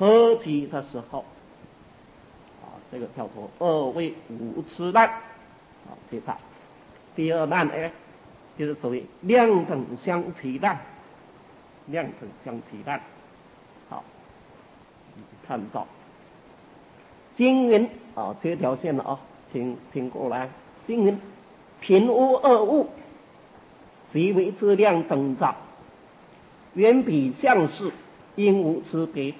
合集的时候，这个叫做二位五次难，第三。第二难呢，就是所谓量等相齐难，量等相齐难。好，看到经云这条线了请听过来。经云贫污二物，即为之量等杂，原比相似，应无差别。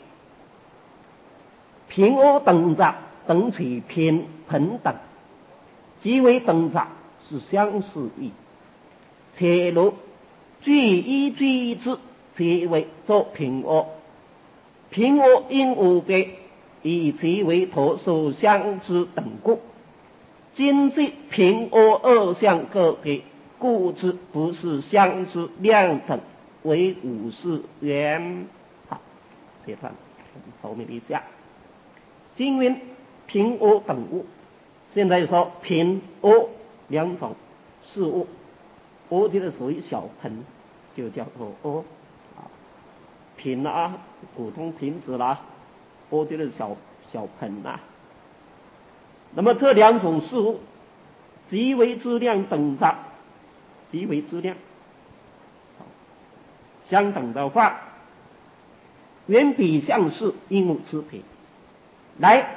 贫污等杂等取贫朋等，即为等杂，是相似义。且如聚一聚一之，即为作贫污。贫污应无别，以即为陀数相之等故。今即贫污二相各别，故之不是相之量等，为五事缘。好，这段说明一下。经云贫污等物，现在说贫污两种事物，污就是属于小盆，就叫做污贫普通瓶子啦，污就是小盆啦。那么这两种事物，即为质量等杂，即为质量相等的话，原比相似，应无差别。来，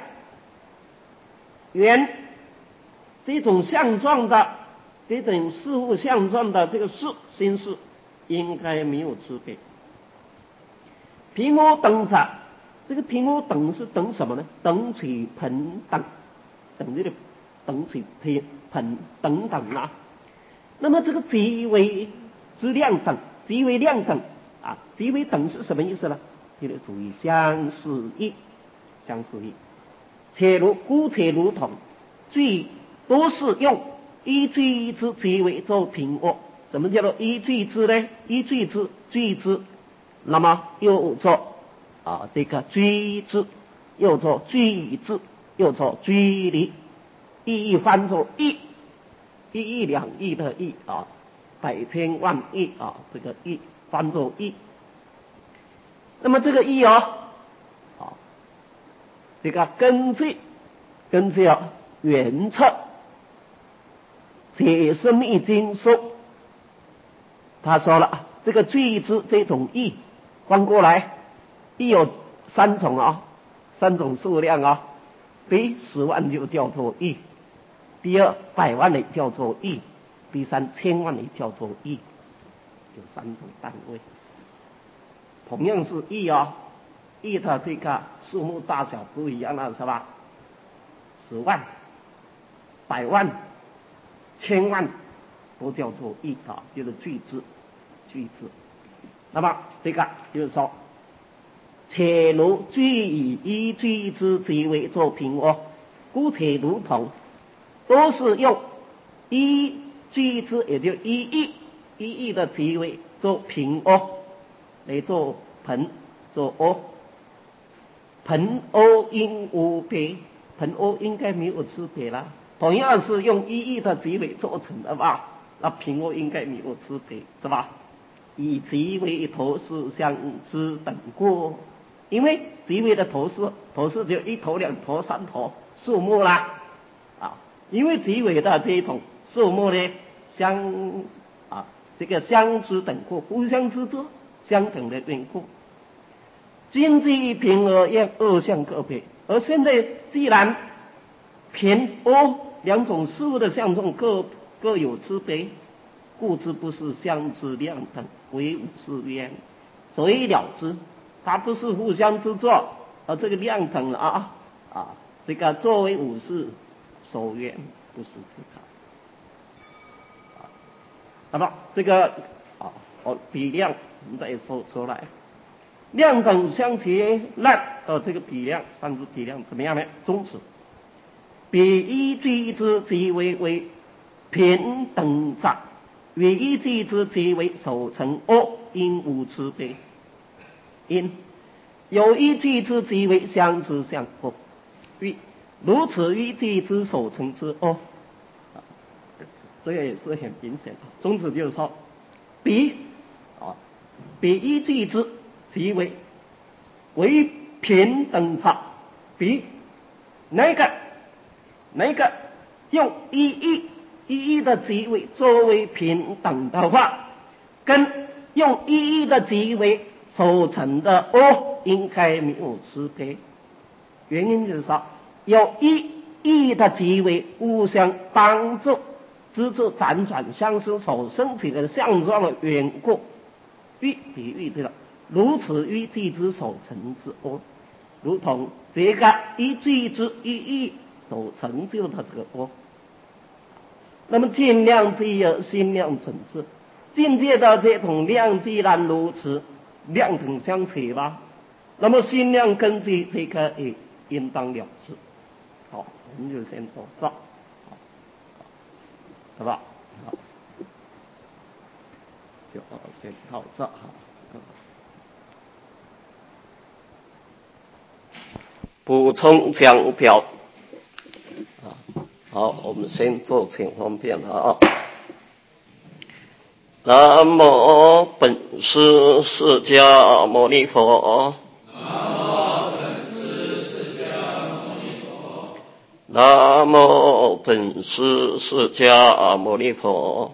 原这种相状的这种事物相状的这个事心事，应该没有差别。贫污等杂，这个贫污等是等什么呢？等取朋等，等这个等取朋等等啊。那么这个即为之量等，即为量等即为等是什么意思呢？这个属于相似义，相似义。姑且如同聚都是用一聚一之，即为作贫污。什么叫做一聚之呢？一聚之聚之，那么又做这个居之，又做聚之，又做居离，意义翻作义，一亿两亿的亿百千万亿这个亿翻作义。那么这个义这个根据原册解释密经说，他说了这个聚之这种义翻过来，义有三种三种数量第一10万就叫做义，第二100万也叫做义，第三1000万也叫做义，有3种单位。同样是义义的这个数目大小不一样了，是吧？10万、100万、1000万都叫做义就是聚之。那么这个就是说，且如聚以一聚之，即为作贫污。姑且如同都是用一聚之，也就一亿的即为作贫污，来做盆做污。盆污应无别，盆污应该没有区别啦。同样是用一亿的即为做成的吧，那贫污应该没有区别，是吧？以即为头饰相之等故，因为即为的头饰就一头、2头、3头数目啦因为即为的这种数目呢这个相之等故，互相之作相等的缘故。今即贫而厌二相各别，而现在既然贫污两种事物的相状各有区别，故之不是相之量等，为五事缘。所以了之，它不是互相之作，而这个量等这个作为五事所缘，不是这个。那么这个比量我们再说出来，量等相齐难这个比量上之比量怎么样呢？终止。比一聚之，即为平等杂，与一聚之，即为守成恶，应无差别。因有一聚之，即为相之相恶，如此一聚之守成之恶。这个也是很明显的。宗旨就是说，比一聚之，即为平等法，比那个用一义的极为作为平等的话，跟用一义的极为所成的恶应该没有区别。原因就是说，有一义的极为互相帮助，支持辗转相生所生起的相状的缘故，喻比喻对了，如此于具之所成之恶，如同这个一具之一义所成就的这个恶。那么尽量只有心量层次，境界的这种量既然如此，量等相齐吧，那么心量根据这个也应当了事。好，我们就先做到，好吧？好，就先到这哈。补充讲表啊，好，我们先做前方便啊。南无本师释迦牟尼佛。南无本师释迦牟尼佛。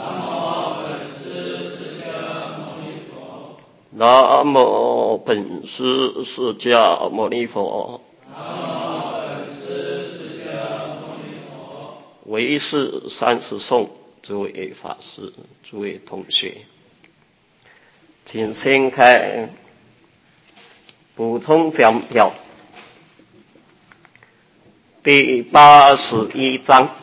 南无本师释迦牟尼佛。唯是30颂，诸位法师、诸位同学，请先看补充讲表第81章，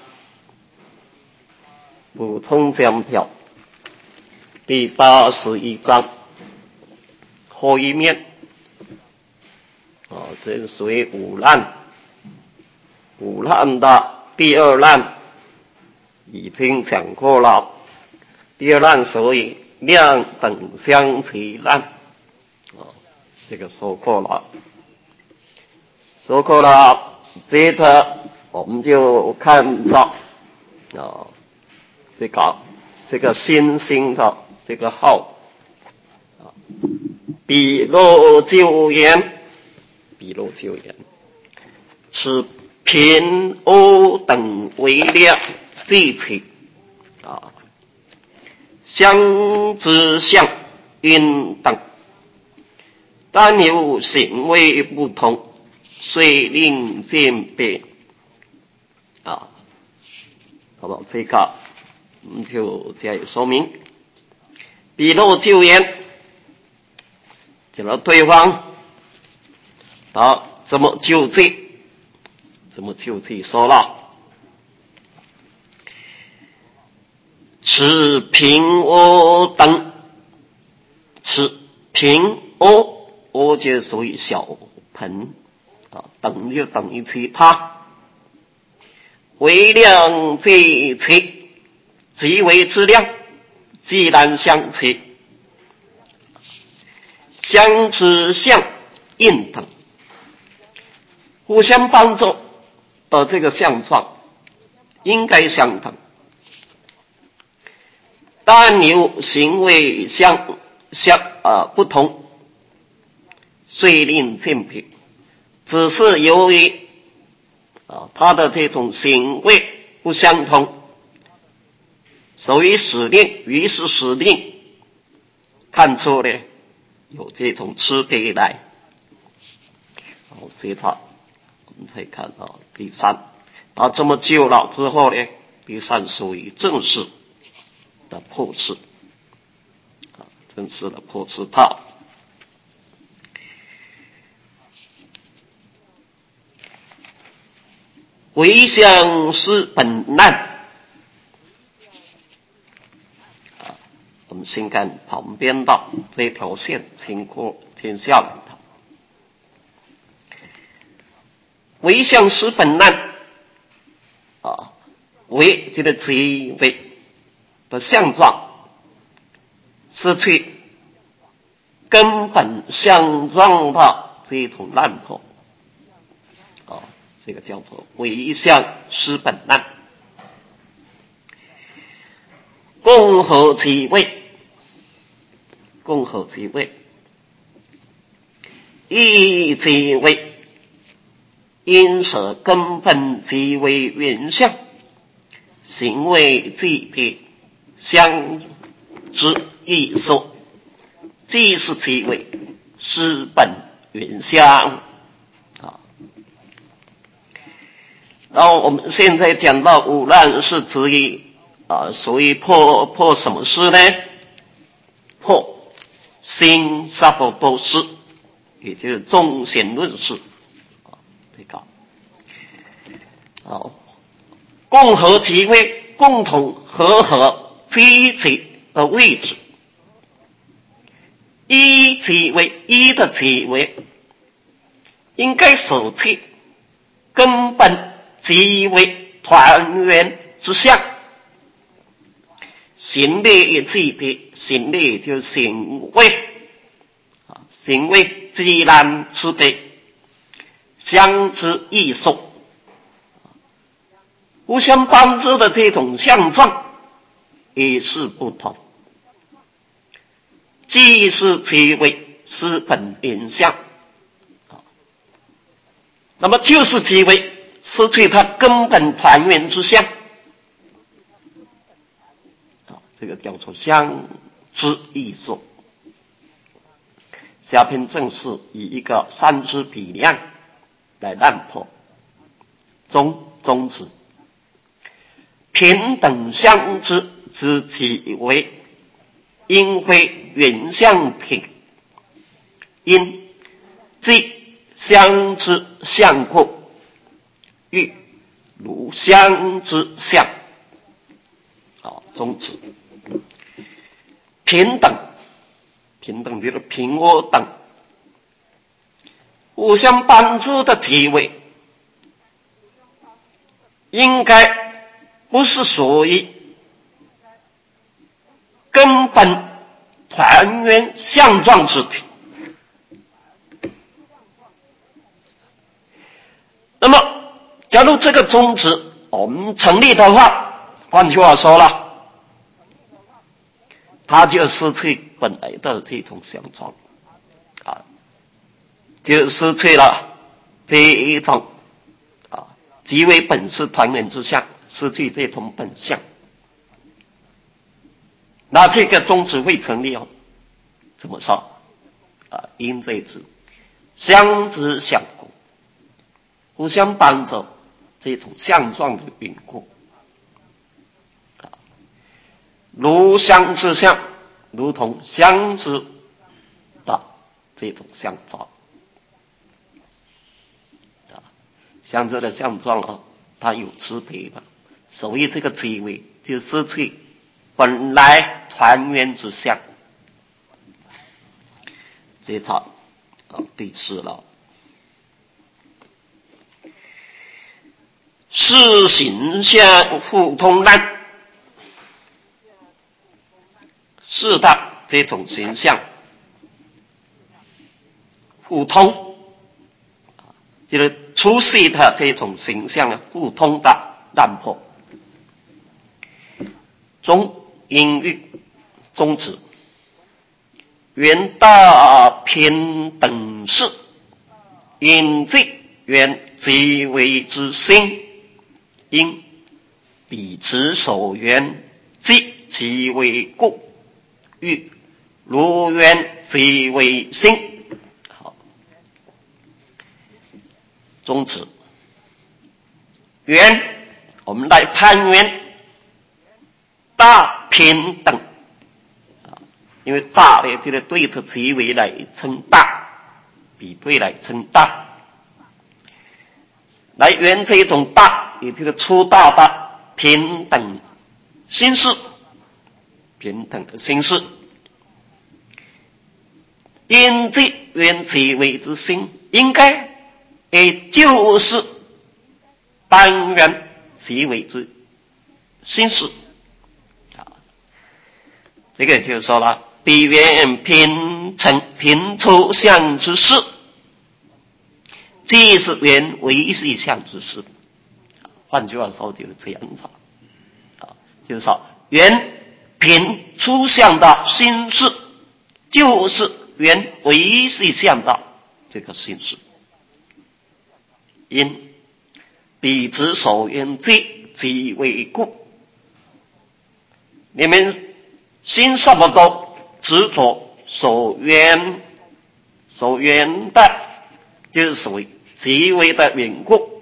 补充讲表第81章后一面这是属于五难的第二难已经讲过了。第二难所以量等相齐难，这个说过了。接着我们就看到这个新兴的这个号比若救言，此贫欧等为量具体相之相应等，但有行为不同，虽令渐别好吧，这个我们就加以说明。比若救言，讲到对方怎么救济，说了此贫欧等，此贫欧就属于小盆等就等于其他，为量具齐，即为之量，既然相齐，相之相应等，互相帮助的这个相状应该相等，但有行为不同，虽令渐别，只是由于他的这种行为不相同，所以于是使令看出呢有这种区别来。接着我们再看到第三，这么救了之后呢，第三属于正式的破斥套。唯相是本难我们先看旁边的这条线，先下来的唯相是本难为这个极为的相状失去根本相状的这种烂破这个叫做唯相失本难。共合其位， 一即为因舍根本即为原相，行为即别相之异说，即是即为师本原相。然后我们现在讲到五难是指以所以破什么事呢？破心萨婆多事，也就是中显论事。这个共和即位，共同和积极的位置。一即为一的即为，应该舍弃根本即为团圆之相。行为即别，行为就是行为，行为既然之别，相之异说，互相帮助的这种相状也是不同。即是即为师本原相，那么就是即为失去它根本团圆之相，这个叫做相之异说。下篇正是以一个三支比量来烂破宗旨，平等相之即为因非原相品，因即相之相故，欲如相之相。宗旨平等，平等就是平和等，互相帮助的即为，应该不是属于根本团圆相状之品。那么假如这个宗旨我们成立的话，换句话说了，它就失去本来的这种相状，就失去了这一种即为本是团圆之相，失去这种本相。那这个宗旨会成立怎么说？因这字相知相故，互相帮助这种相状的缘故。如相之相，如同相知的这种相状。相知的相状它有区别的，所以这个即为就失去本来团圆之相。这套第四了，是形象互通难，是的这种形象互通，就是出世的这种形象互通的难破。中因欲宗旨原大平等事，因即原即为之心，因彼此所缘即为故，欲如缘即为心。好，宗旨缘，我们来攀缘大平等，因为大的这个对着即为来称大，比对来称大，来圆这一种大，也就是粗大的平等心事，平等的心事。因这圆即为之心，应该也就是当然即为之心事。这个就说了，彼缘平出相之事，即是缘为是相之事。换句话说就是这样子，就是说缘平出相的心事，就是缘为是相的这个心事。因彼之所缘罪，即为故。你们心差不多执着所缘的，就是所谓即为的缘故。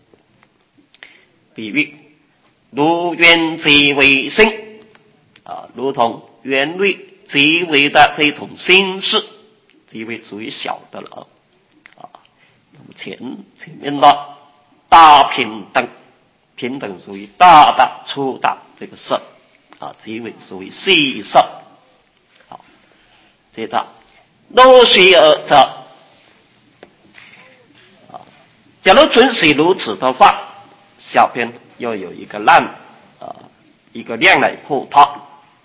比喻如缘即为心如同缘类即为的这种心事，即为属于小的了那么前面的大平等，平等属于大的粗的这个色即为属于细色。好，接着若须而者假如准许如此的话，下边要有一个量来破它。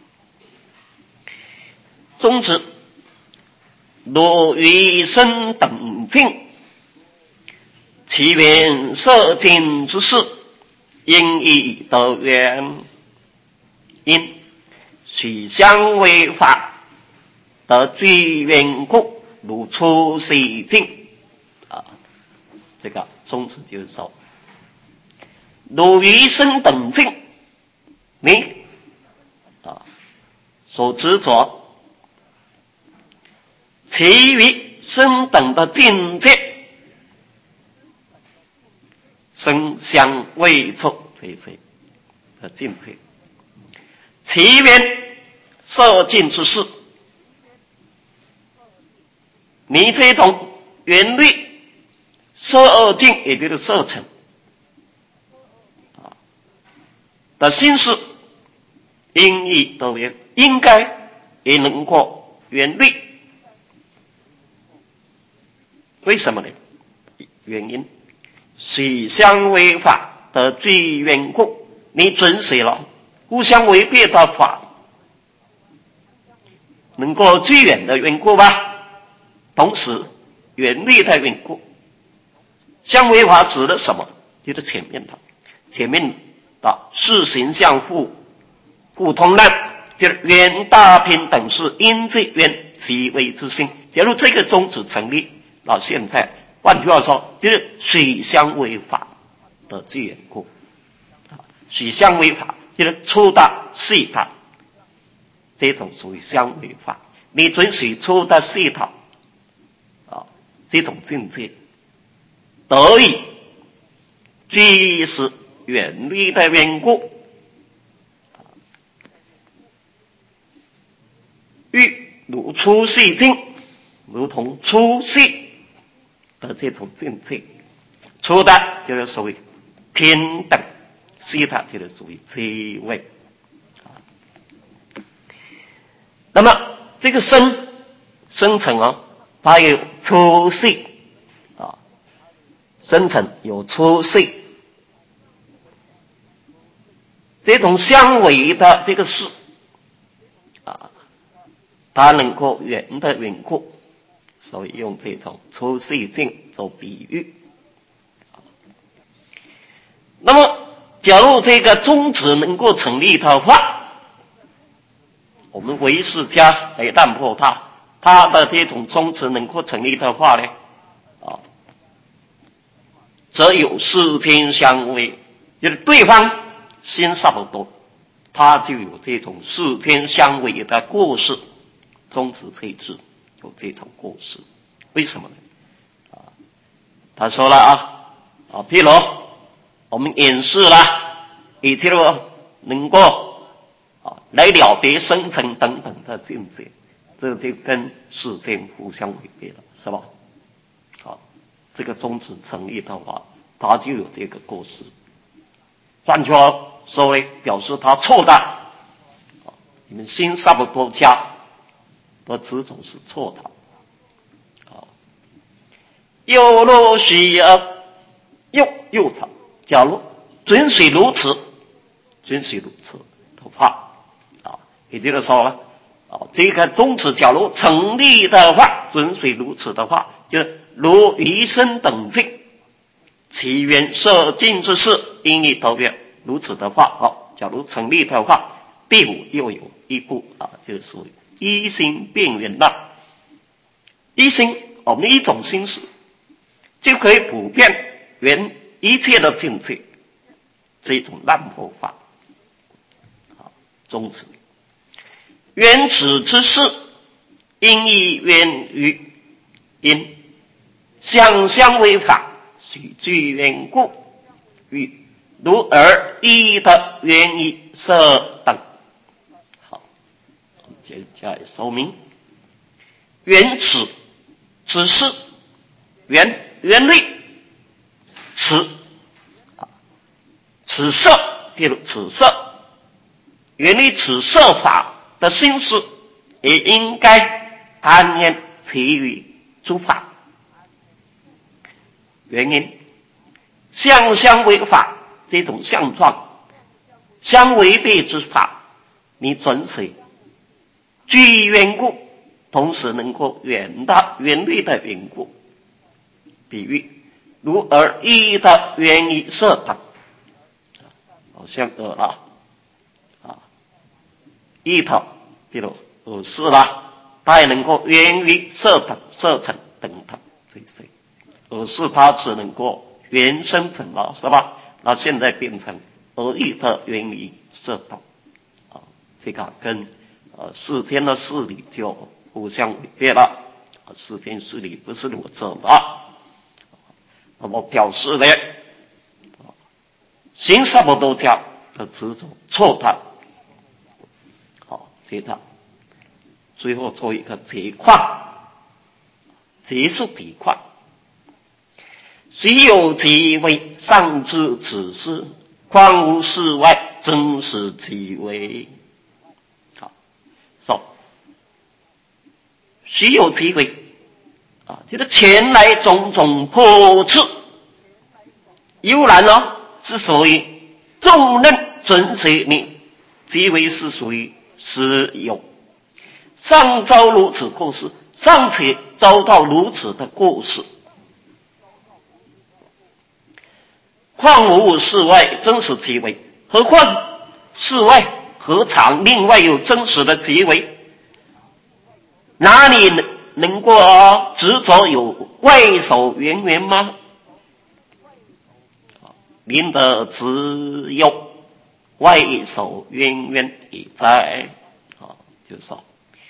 宗旨若于身等境，其缘色境之事，应以得缘，因许相为法，得具缘故，如出世境这个宗旨就是说，如于身等境，你所执着其余身等的境界，身相未处这些的境界，其缘色境之事，你这种缘虑色境，也就是色尘的心事，应以得缘，应该也能够缘虑。为什么呢？原因许相违法的具缘故，你准许了互相违背的法，能够具缘的缘故吧，同时缘虑的缘故。相违法指的什么？就是前面的事行相互通难，就是缘大平等是因这缘即为之心。假如这个宗旨成立到现在，换句话说，就是许相违法的具缘故。许相违法就是粗的细的，这种属于相违法。你准许粗的细的这种境界，得以居是远离的缘故，欲如出世境，如同出世的这种境界。粗的就是属于平等，细的就是属于智慧。那么这个生成它有出世生成有出世，这种相违的这个事它能够缘的缘故，所以用这种出世境做比喻。那么假如这个宗旨能够成立的话，我们唯识家来淡破它的这种宗旨能够成立的话呢则有世间相违，就是对方心差不多，他就有这种世间相违的过失，宗旨配置有这种过失。为什么呢？他说了譬如我们演示了，以及能够来了别生成等等的境界，这就跟世间互相违背了，是吧？这个宗旨成立的话，他就有这个过失。换句话说呢，表示他错的。你们心差不多家的执着是错的。又若许而又长，假如准许如此的话也就是说了这个宗旨假如成立的话，准许如此的话，就是如余生等境，其缘色境之事，应以得缘。如此的话假如成立的话，第五又有一步就是属于一心变缘了。一心我们一种心识，就可以普遍圆一切的境界，这种难破法。宗旨，缘此之事，因亦源于因，相为法，须具缘故，与如而一的原意色等。好，我们接下来说明缘此之事，缘律，此色，譬如此色。原理此色法的心识，也应该安念其余诸法。原因，相违法这种相状，相违背之法，你准许具缘故，同时能够圆律的缘故。比喻如耳一的原意色等，好像耳啊。一头，比如耳识啦，它也能够源于色等、色尘等等这些。耳识它只能够原生成了，是吧？那现在变成耳意的源于色等，这个跟世间的事理就互相违背了。世间事理不是如此的，那么表示呢，行什么都叫的执着错的。接着，最后做一个结况，结束笔况。虽有即为上知此事，况无事外，真实即为。好，说虽有即为就是前来种种破斥，悠然是属于重任准许你，即为是属于实有，上遭如此过失，尚且遭到如此的过失，况无事外真实即为？何况事外何尝另外有真实的即为？哪里能够执着有外手渊源吗？临得只有外手渊源已在，就是说，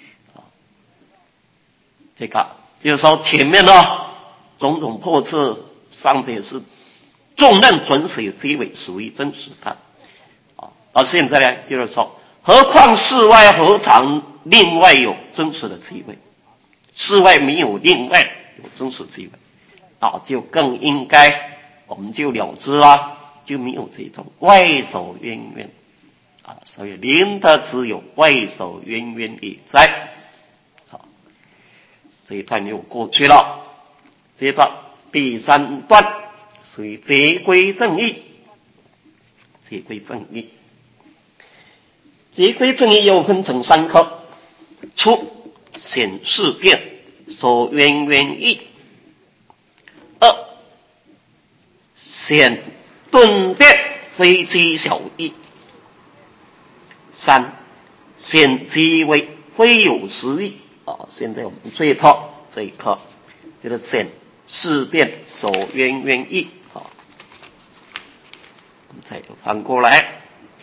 这个就是说前面种种破斥尚且是重任准许即为属于真实的，而现在呢，就是说，何况事外何尝另外有真实的即为？事外没有另外有真实即为，就更应该我们就了知了。就没有这种外手渊源所以临得只有外手渊源已在。好，这一段又过去了。接着第三段属于结归正义。结归正义，结归正义又分成三科：初显事变，所渊源义；二显顿变，非机小义；三显即为，非有实义。现在我们最后这一课就是显事变，所渊源义。我们再翻过来，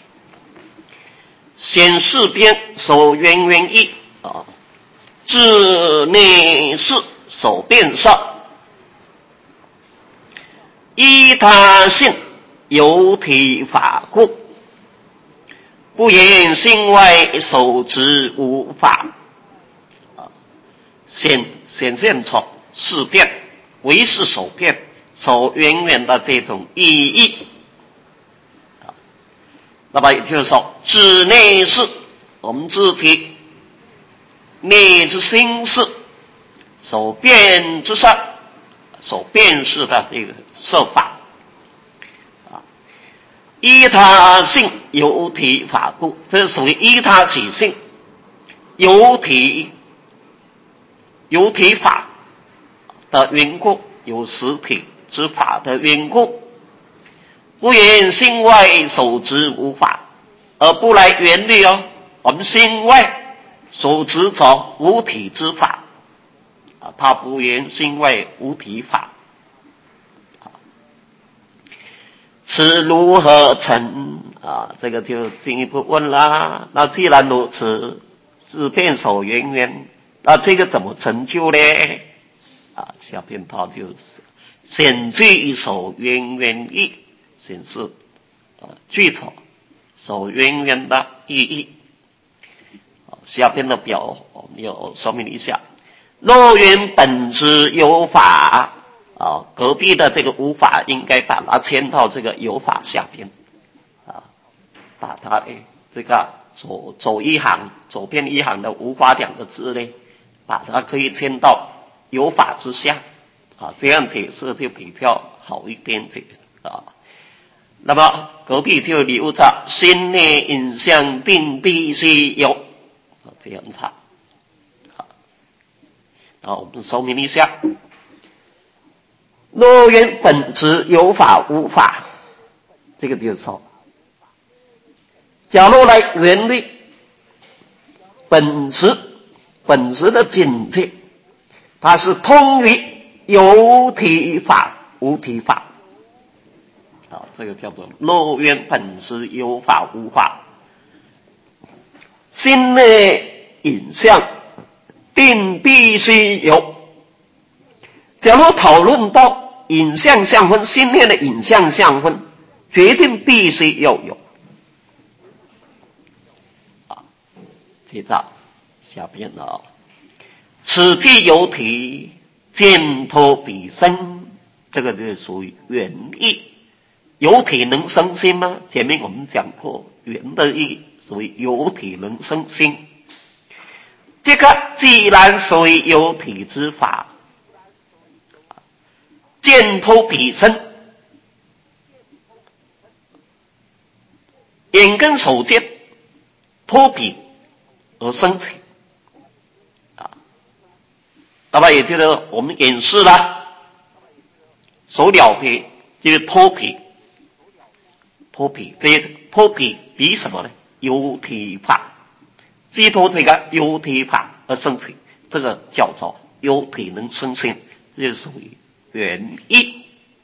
显事变，所渊源义自内事，所变上，依他性，有体法故，不言心外，手执无法。显现出事变，为是所变，所渊源的这种意义。那么也就是说，指内事，我们自体内之心事，所变之上，所辨识的这个设法依他性，有体法故，这是属于依他起性，有体法的缘故，有实体之法的缘故，不言心外，手执无法，而不来缘虑我们心外所执着无体之法， 他不言心外无体法，此如何成？这个就进一步问啦。那既然如此，是遍守圆圆，那这个怎么成就呢？下边他就是显具守圆圆义，显示具体守圆圆的意义。下边的表我们要说明一下。若缘本质有法，隔壁的这个无法应该把它迁到这个有法下边，把它这个左一行左边一行的无法两个字呢，把它可以迁到有法之下，这样解释就比较好一点点。那么隔壁就留着心内影像定必须有，这样查。我们说明一下，若缘本质有法无法，这个就是说，假如来原律本质的境界，它是通于有体法无体法，这个叫做若缘本质有法无法，心内影像定必须有。假如讨论到影像相分，心念的影像相分，决定必须要有。接着下边此即有体，见脱彼身，这个就是属于原意。有体能生心吗？前面我们讲过，原的意属于有体能生心。这个既然属于有体之法，见脱彼身，眼根手见脱彼而生起，那么也就是我们眼视了，手了皮就是脱皮，这些脱皮比什么呢？有体法，寄托这个有体法而生起，这个叫做有体能生心，这就属于原意。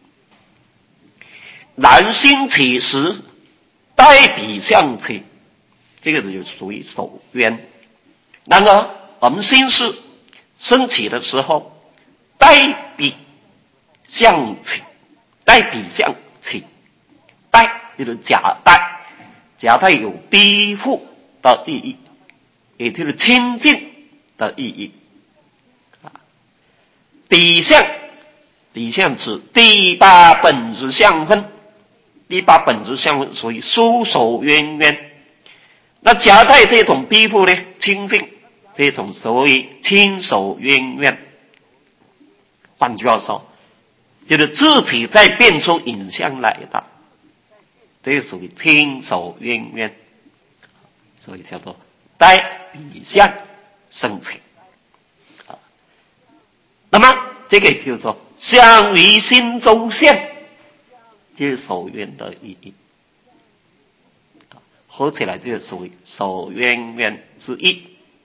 然心起时带彼相起，这个就属于守缘。然而我们心事升起的时候，带彼相起，带彼相起，带就是假带，假带有逼迫的意义，也就是亲近的意义。彼相指第八本质相分，第八本质相分属于疏守渊渊。那夹带这种逼迫呢，亲近这种所谓亲守渊渊。换句话说，就是自体在变出影像来的，这属于亲守渊渊，所以叫做带彼相生起。那么这个叫做相于心中现，就是守缘的意义，合起来就属于守渊渊之意。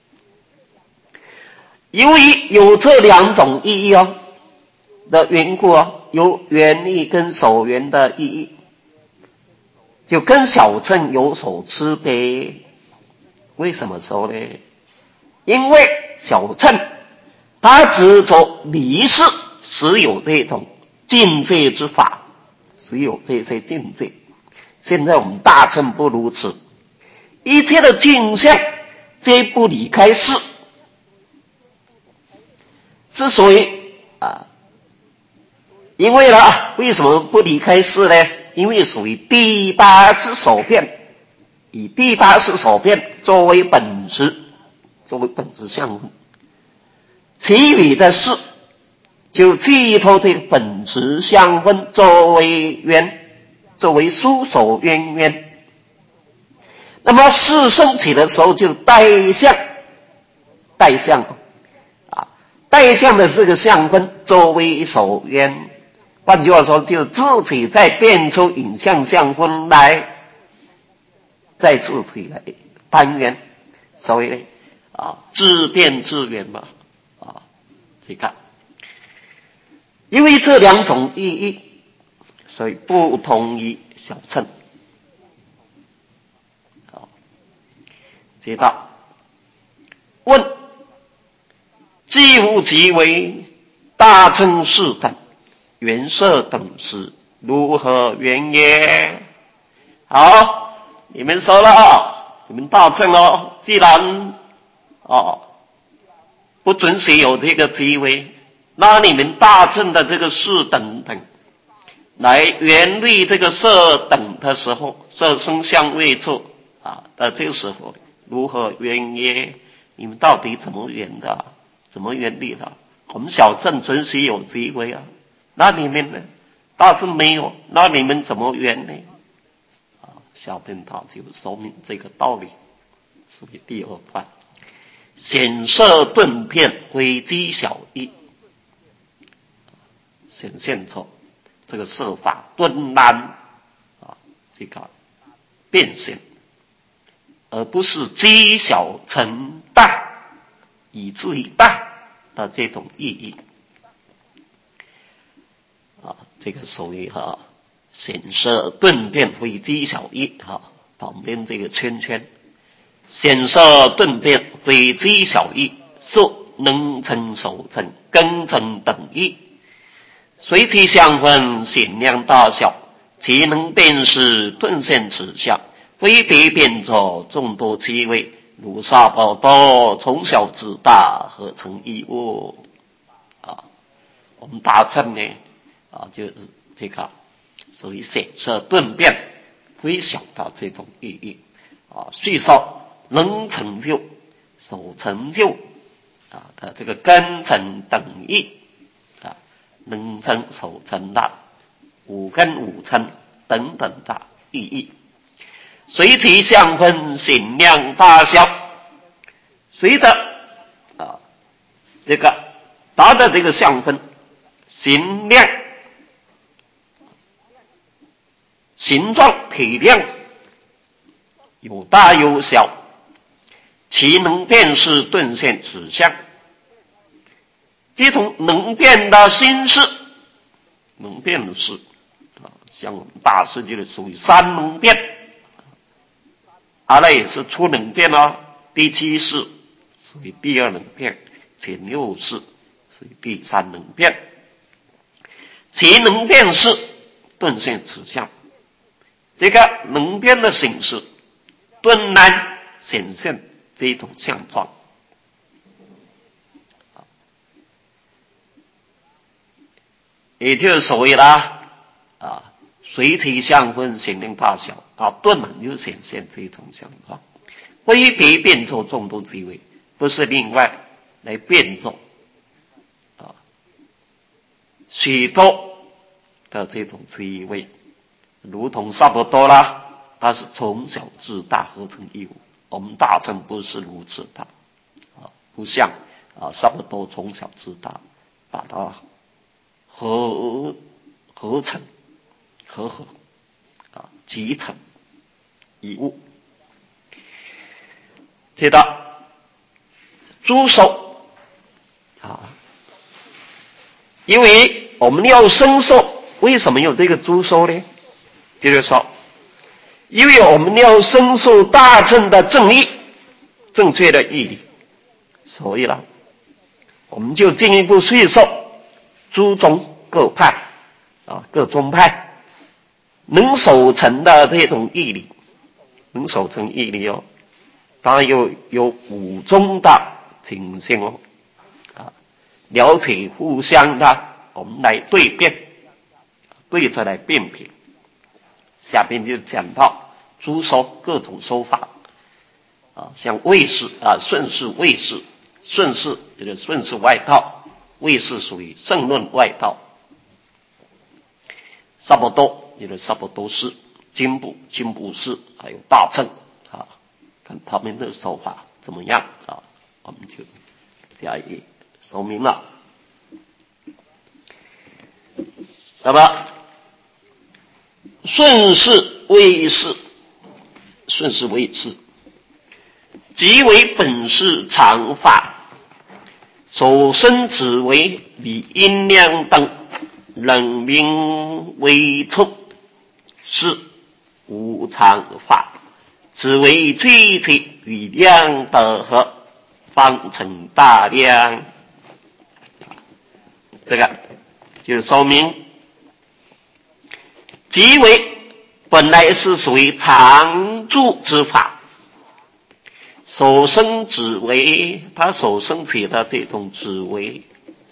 由于有这两种意义的缘故有缘意跟守缘的意义，就跟小乘有所区别。为什么说呢？因为小乘他执着离世，实有这种境界之法，实有这些境界。现在我们大乘不如此，一切的境象皆不离开世。之所以因为为什么不离开世呢？因为属于第八识所变，以第八识所变作为本质相分，其余的事就寄托这个本质相分作为缘，作为疏守渊源。那么事升起的时候就带相的这个相分作为守缘。换句话说，就自体在变出影像相分来，在自体来攀缘，所谓自变自缘嘛， 这个，因为这两种意义，所以不同于小乘。好，知道？问：即无即为大乘士等原色等是如何缘也？好，你们说了，你们大乘既然不准许有这个机会，那你们大乘的这个士等等来缘虑这个色等的时候，色声香味触的这个时候如何缘也？你们到底怎么缘的？怎么缘虑的？我们小乘准许有机会那你们呢？大乘没有，那你们怎么缘呢？下边他就说明这个道理，属于第二段。显色顿变，非机小义，显现出这个色法顿然这个变现，而不是积小成大，以至于大的这种意义这个属于显色顿变，非积小义旁边这个圈圈。显色顿变，非积小义，素能成守成根成等义，随其相分，显量大小，其能辨识顿现此相，非别变作众多其位，如沙宝多从小至大，合成一物我们大乘呢就是这个属于显色顿变，非小的这种意义续说能成就所成就的这个根成等义能成所成的五根五尘等等的意义，随其相分显量大小，随着这个它的这个相分形量形状体量有大有小，其能辨识顿现此相，这种能变的心事，能变的事像我们大师就是属于三能变，那也是初能变第七世属于第二能变，前六世属于第三能变，其能辨识顿现此相，这个能变的形式顿然显现这种相状也就是所谓的随其相分显量大小顿然就显现这种相状，非别变作众多机位，不是另外来变作许多的这种机位，如同差不多啦，它是从小至大合成一物，我们大乘不是如此的不像差不多从小至大把它合成集成一物。知道诸受因为我们要生受，为什么有这个诸受呢？就是说因为我们要生受大乘的正义正确的义理，所以我们就进一步叙述诸宗各派各宗派能守成的这种义理，能守成义理当然有五宗的情形了解互相的，我们来对辩，对着来辩评。下边就讲到诸说各种说法像唯识顺势唯识，顺势就是顺势外道，唯识属于圣论外道，差不多就是差不多是经部是还有大乘看他们的说法怎么样我们就加以说明了。那么顺势唯识，顺势唯识即为本是常法， 所生之为理阴量等，人名为出，是无常法，只为最体与量得合，方成大量。这个就是说明即为本来是属于常住之法，所生之为它所生起的这种之为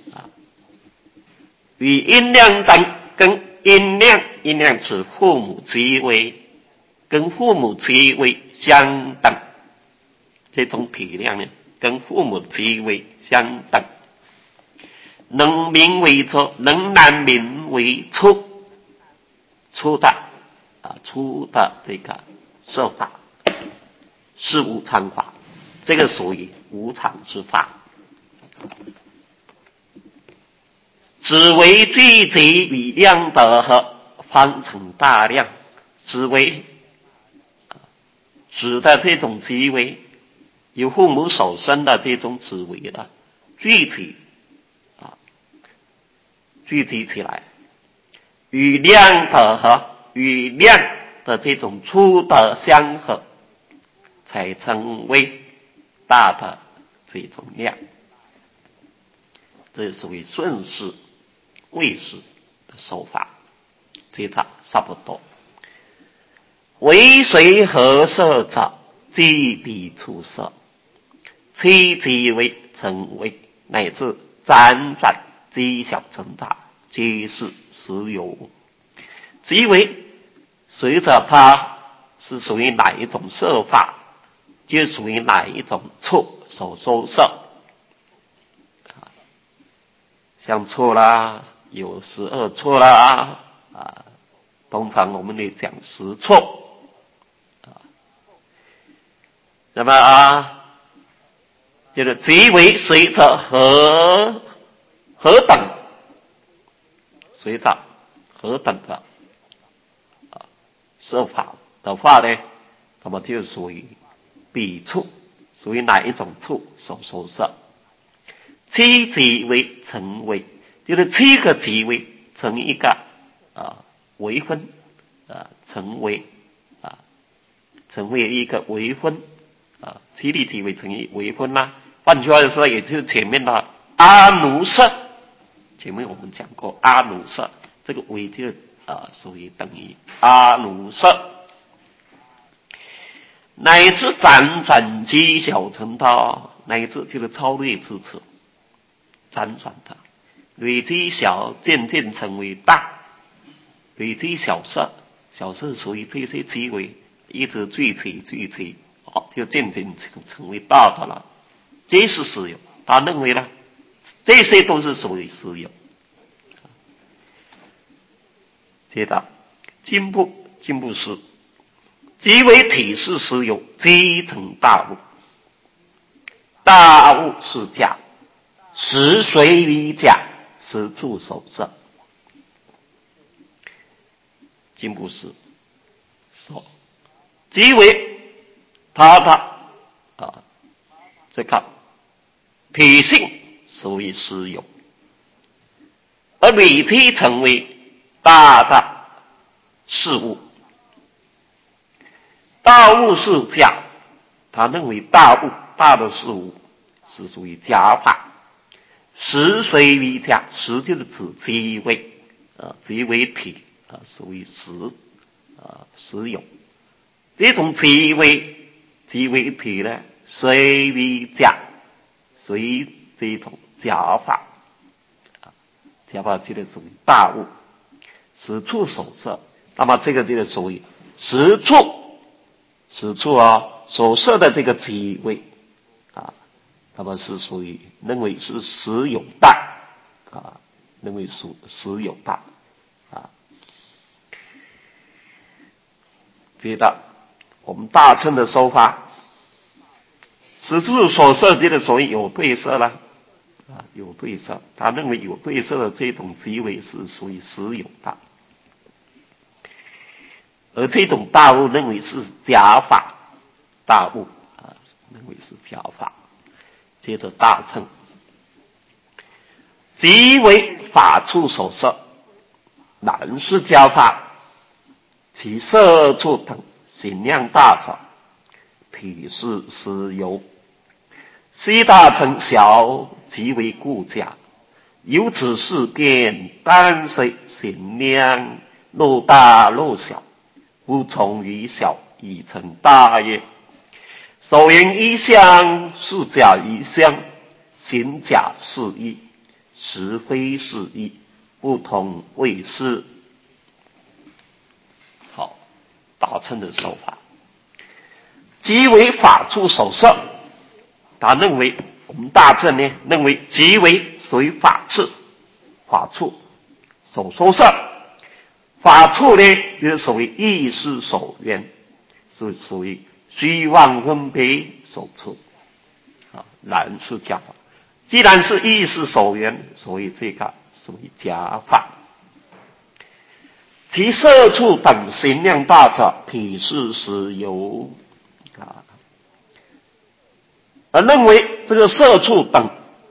与音量等，跟音量指父母即为，跟父母即为相等，这种体量呢跟父母即为相等。能名为出，能难名为出，出的这个设法是无常法，这个属于无常之法。只为聚集与量得合，方成大量。只为指的这种即为由父母所生的这种只为的聚集起来，与量得合，与量的这种粗的相合，才成为大的这种量。这属于顺势位势的手法，这场差不多。为随合色者，即彼出色，其即为成为，乃至辗转积小成大，皆是实有。即为随着它是属于哪一种色法，就属于哪一种处所收摄。像处啦，有12处啦，通常我们得讲10处。那么就是即为随着何等，随着何等的设法的话呢，那么就属于彼处，属于哪一种处所收摄。七即为成为，就是7个即为成一个为分，成为一个为分7例即为成一为分啦。换句话说，也就是前面的阿奴色，前面我们讲过阿奴色，这个为就属于等于阿奴色，乃至辗转积小成大，乃至就是超越至此，辗转的累积小，渐渐成为大，累积小色，小色属于这些积为一直聚集，就渐渐成为大的了。这是实有，他认为呢，这些都是属于实有。接着进步是即为体是实有，即成大物，大物是假，实随于假，实处守摄。进步是说即为它的这个体性属于实有，而体体成为大的事物。大物是假，他认为大的事物是属于假法。实随于假，实就是指即为体属于实有。这种即为体呢，随于假，随这种假法，假法就是属于大物，实处守摄。那么这个就是属于实处所摄的这个即为那么是属于认为是实有大认为属实有大接着我们大乘的说法，实处所摄这个所谓有对色啦有对色，他认为有对色的这种即为是属于实有大，而这种大物认为是假法，大物认为是假法。接着大乘即为法处所摄，然是教法，其色处等形量大者，体是实有。虽大成小，即为故家。由此事变，单随形量若大若小，不从于小以成大也。所言一相，是假一相，形假是一，实非是一，不同谓是。好，大乘的手法，即为法处所摄。他认为我们大乘呢，认为即为属于法处所说摄。法处呢，就是属于意识所缘，是属于虚妄分别所处。然是假法。既然是意识所缘，所以这个属于假法。其色处等形量大者，体是实有。而认为这个色处等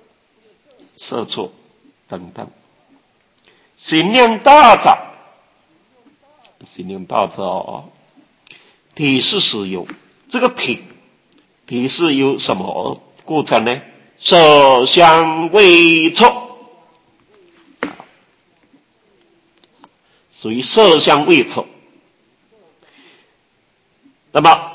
形量大者，体是实有。这个体是由什么构成呢？色香味触，属于色香味触。那么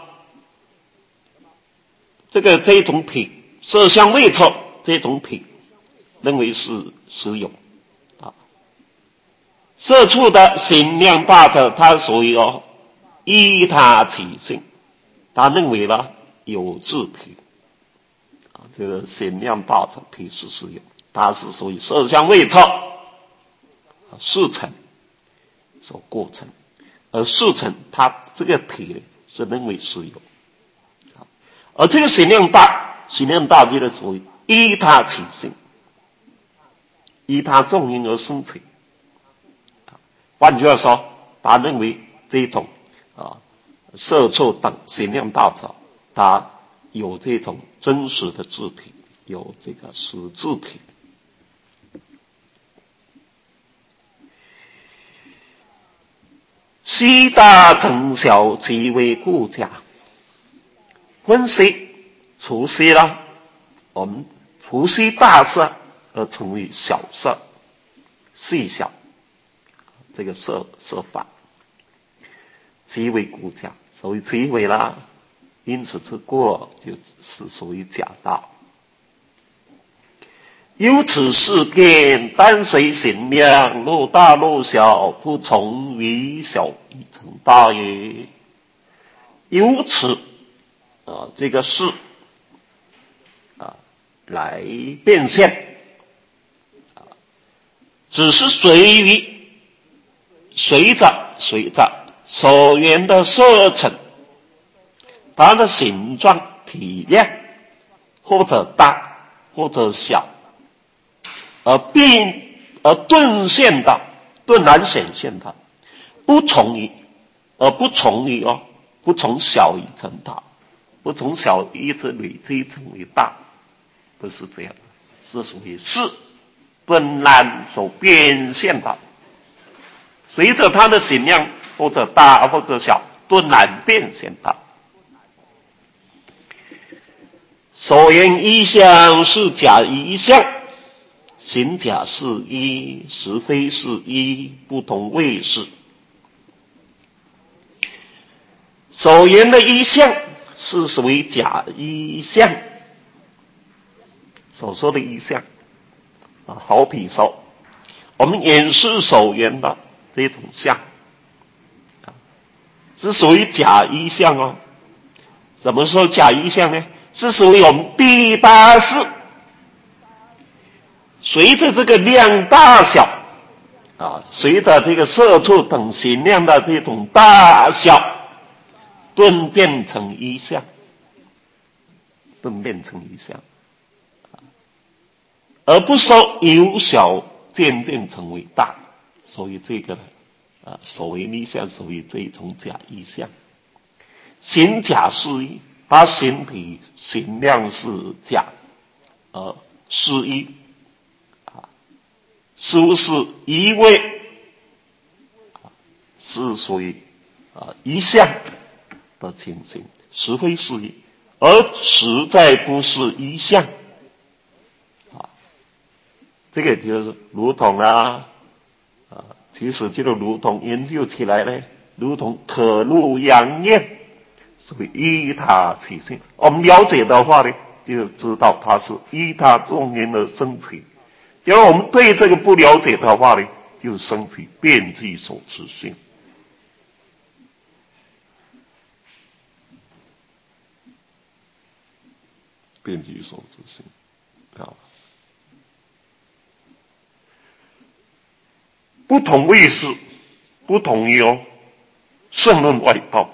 这种体，色香味触这种体，认为是实有。色处的形量大者，它属于依他起性，他认为呢有自体。这个形量大者体是实有，它是属于色香味触四层所构成，而四层它这个体是认为实有。而这个形量大就是属于依他起性，依他众因而生起。换句话说，他认为这种色处等形量大者，他有这种真实的自体，有这个实自体。悉大成小，即为故家。分析除悉了，我们除悉大色而成为小色、细小，这个色法，即为故家。所以即为啦，因此之过就是属于假道。由此事变，单随形量，若大若小，不从于小以成大也。由此这个事来变现，只是随着所缘的色尘，它的形状体量，或者大或者小，而顿然显现它，不从小以成大，不从小一直累积成为大，不是这样的，是属于事顿然所变现的，随着它的形量或者大或者小，顿然变现的。所言一相，是假一相，形假是一，实非是一，不同谓是。所言的一相是属于假一相，所说的一相好比说我们眼视所缘的这种相是属于假一相哦。怎么说假一相呢？是属于我们第八识，随着这个量大小随着这个色处等形量的这种大小，顿变成一相，而不说由小渐渐成为大。所以这个所谓一相，属于这种假一相。形假是一，它形体形量是假，是一是不是一味是属于一项的情形，实非是一，而实在不是一项这个就是如同其实这个如同研究起来呢，如同可露阳焰，属于依他起性。我们了解的话呢，就知道它是依他众因而生起。假如我们对这个不了解的话呢，就生起遍计所知性。遍计所知性不同位是不同于圣论外道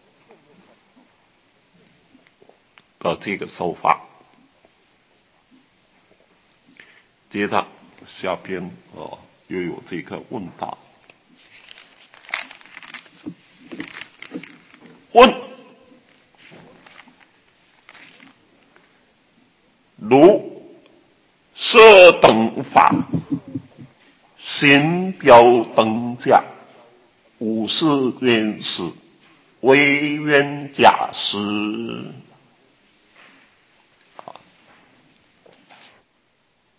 的这个手法。接着下边又有这个问答。问：如设等法，行标等价，50件事，唯愿假实